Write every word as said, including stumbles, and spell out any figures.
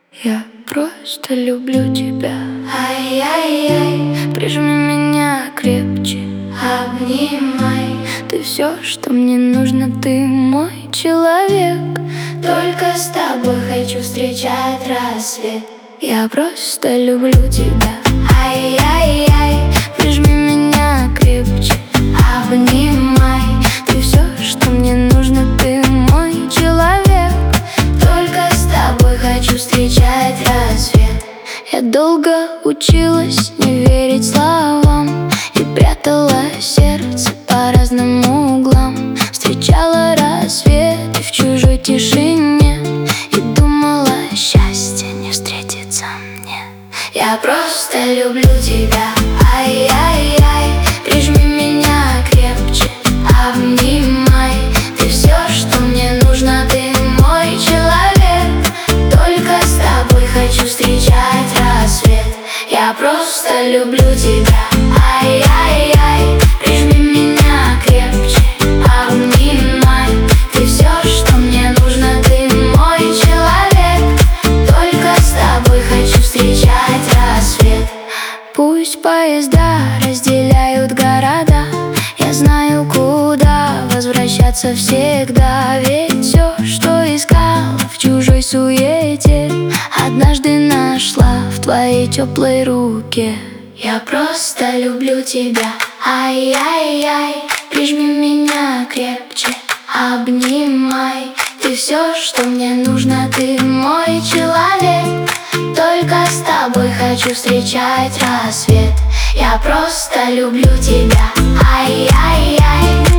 Я просто люблю тебя. Ай-яй-яй, прижми меня крепче, обнимай. Ты все, что мне нужно, ты мой человек. Только с тобой хочу встречать рассвет. Я просто люблю тебя. Ай-яй-яй, прижми меня крепче, обнимай. Ты все, что мне нужно, ты мой человек. Только с тобой хочу встречать рассвет. Я долго училась не верить словам и прятала сердце по разным углам. Встречала рассветы в чужой тишине и думала, счастье не встретится мне. Я просто люблю тебя. Ай-яй-яй, прижми меня крепче, обнимай. Ты все, что мне нужно, ты мой человек. Только с тобой хочу встречать рассвет. Я просто люблю тебя. Ай-яй-яй, прижми меня крепче, обнимай. Ты все, что мне нужно, ты мой человек. Только с тобой хочу встречать рассвет. Пусть поезда разделяют города, я знаю, куда возвращаться всегда. Ведь все, что искала в чужой суете, однажды нашла в твоей теплой руке. Я просто люблю тебя. Ай-яй-яй, прижми меня крепче, обнимай. Ты все, что мне нужно, ты мой человек. Только с тобой хочу встречать рассвет. Я просто люблю тебя. Ай-яй-яй.